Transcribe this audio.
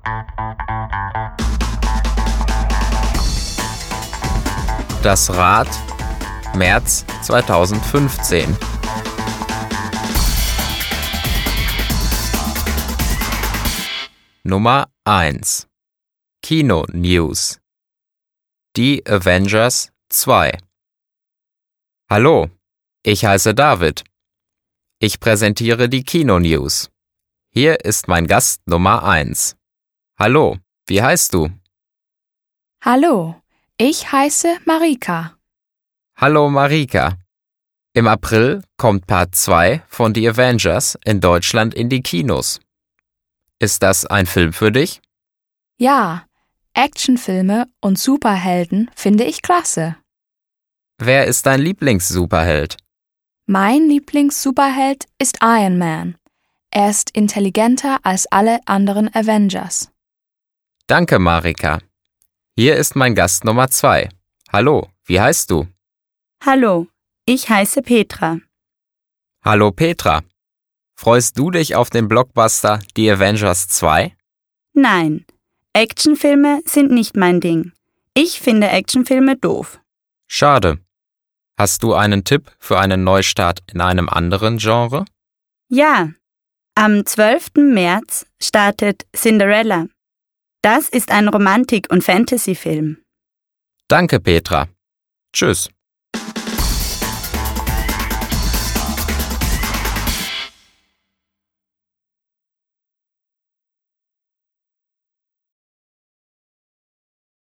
Das Rad, März 2015. Nummer 1. Kino News. Die Avengers 2. Hallo, ich heiße David. Ich präsentiere die Kino News. Hier ist mein Gast Nummer 1. Hallo, wie heißt du? Hallo, ich heiße Marika. Hallo Marika. Im April kommt Part 2 von The Avengers in Deutschland in die Kinos. Ist das ein Film für dich? Ja, Actionfilme und Superhelden finde ich klasse. Wer ist dein Lieblings-Superheld? Mein Lieblings-Superheld ist Iron Man. Er ist intelligenter als alle anderen Avengers. Danke, Marika. Hier ist mein Gast Nummer 2. Hallo, wie heißt du? Hallo, ich heiße Petra. Hallo Petra. Freust du dich auf den Blockbuster The Avengers 2? Nein, Actionfilme sind nicht mein Ding. Ich finde Actionfilme doof. Schade. Hast du einen Tipp für einen Neustart in einem anderen Genre? Ja, am 12. März startet Cinderella. Das ist ein Romantik- und Fantasyfilm. Danke, Petra. Tschüss.